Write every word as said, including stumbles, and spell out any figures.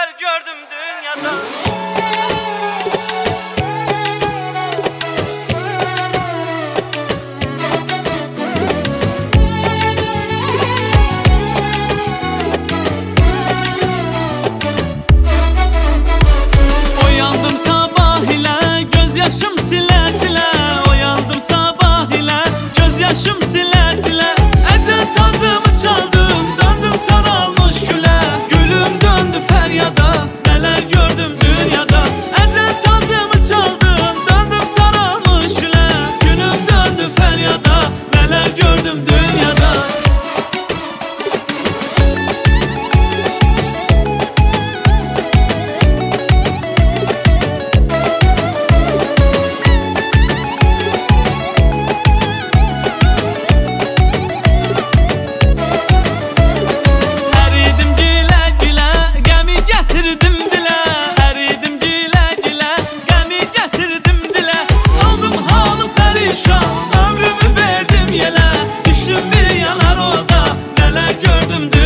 neler gördüm dünyada. Oyandım sabah ile gözyaşım sile sile. Oyandım sabah ile gözyaşım sile sile. Ecel sazımı çaldım, döndüm saralmış güle. Gülüm döndü feryada, neler gördüm dünyada. Ecel sazımı çaldım, döndüm saralmış güle. Gülüm döndü feryada, neler gördüm dünyada. Ömrümü verdim yele, düşüm bir yanar o da, neler gördüm.